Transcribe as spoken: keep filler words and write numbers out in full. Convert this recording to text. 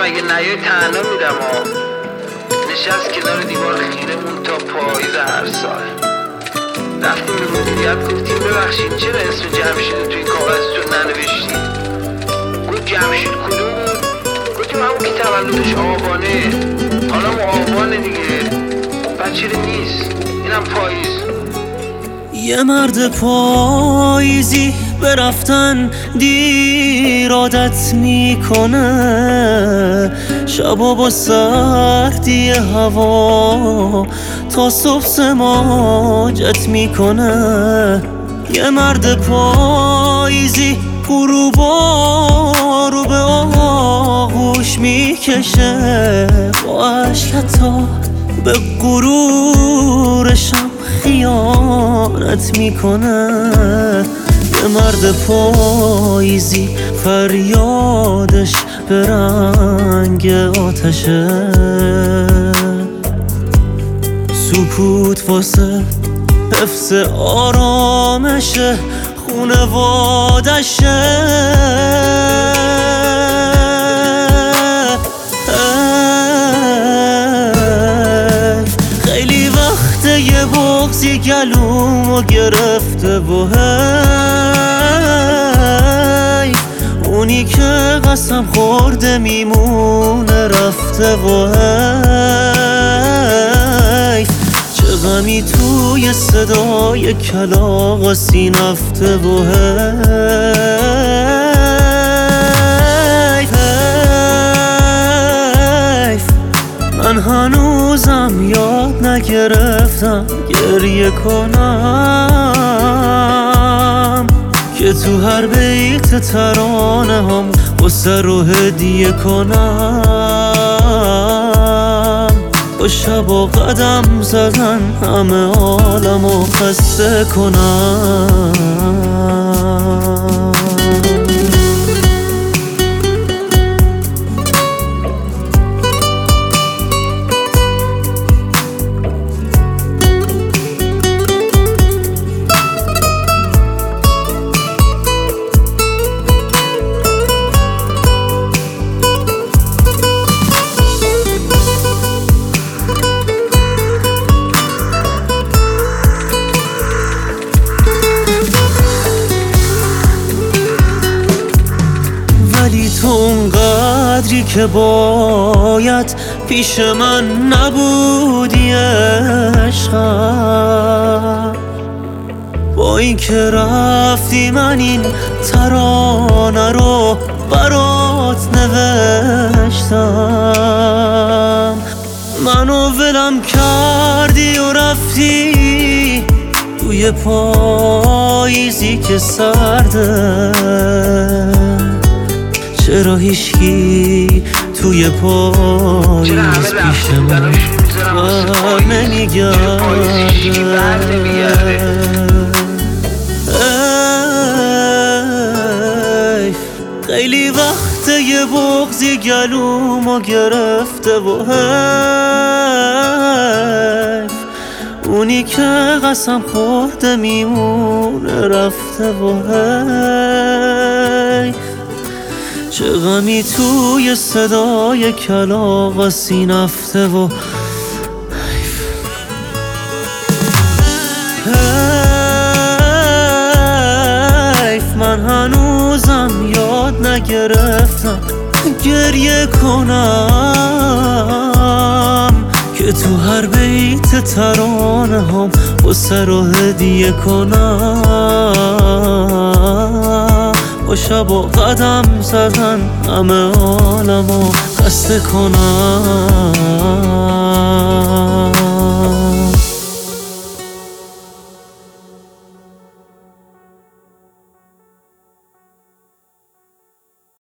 اگه نیای تنها میرم ها. نشست کنار دیوار خیرمون تا پاییز هر سال. رفتیم به مدیریت گفتیم ببخشید چرا اسم جمشید توی کاغذتون ننوشتی؟ گفت جمشید کدوم بود؟ گفتیم همون که تولدش آبانه. حالا ما آبانه دیگه. بچه نیست اینم پاییز. یه مرد پاییزی به رفتن دیر عادت میکنه، شبا با سردی هوا تا صبح سماجت میکنه. یه مرد پاییزی غروبا رو به آغوش میکشه، با عشقتا به غرورشم خیانت میکنه. یه مرد پاییزی فریادش به رنگ آتشه، سکوت واسه حفظ آرامشه خونوادشه. خیلی وقته یه بغضی گلومو گرفته و هی اونی که قسم خورده میمونه رفته و هی چه غمی توی صدای کلاغ سینفته و هی من هنوزم یاد نگرفتم گریه کنم که تو هر بیت ترانه هم قصه رو هدیه کنم. با شبا قدم زدن همه عالمو خسته کنم. ولی تو اون قدری که باید پیش من نبودی عشقم. با این که رفتی من این ترانه رو برات نوشتم. منو ولم کردی و رفتی توی پاییزی که سرده. چرا هیچکی توی پاییز پیش من بر نمیگرده؟ خیلی وقت یه بغضی گلومو گرفته و حیف اونی که قسم خورده میمونه رفته و حیف چه غمی توی صدای کلاغ سینفته و حیف. حیف من هنوزم یاد نگرفتم گریه کنم که تو هر بیت ترانه هم قصه رو هدیه کنم. با شبا قدم زدن همه عالمو خسته کنم.